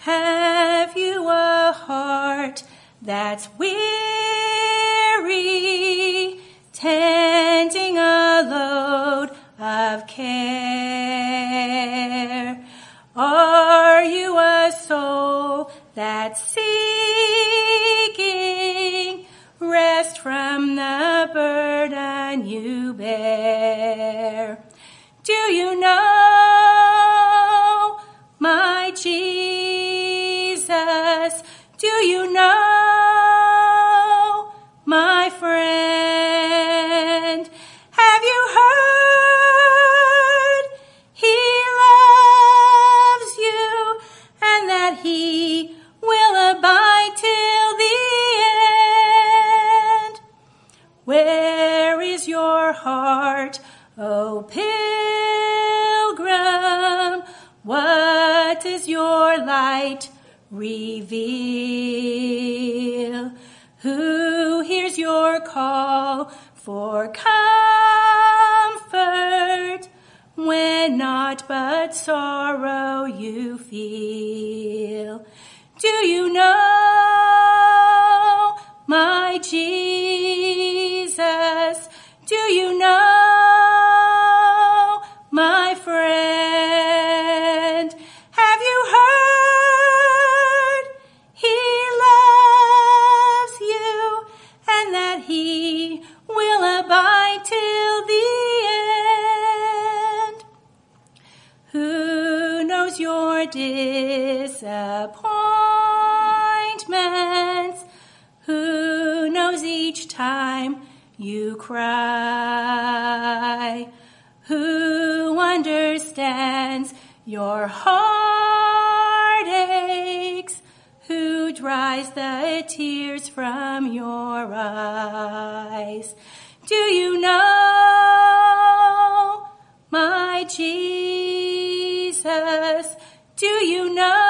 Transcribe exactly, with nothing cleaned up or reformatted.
Have you a heart that's weary, tending a load of care? Are you a soul that's seeking rest from the burden you bear? Do you know my Jesus? Do you know my friend? Have you heard he loves you and that he will abide till the end? Where is your heart, O pilgrim? What does your light reveal? Who hears your call for comfort when naught but sorrow you feel? Do you know my Jesus? Do you know my friend? Have you heard he loves you and that he will abide till the end? Who knows your disappointments? Who knows each time you cry? Who understands your heartaches? Who dries the tears from your eyes? Do you know my Jesus? Do you know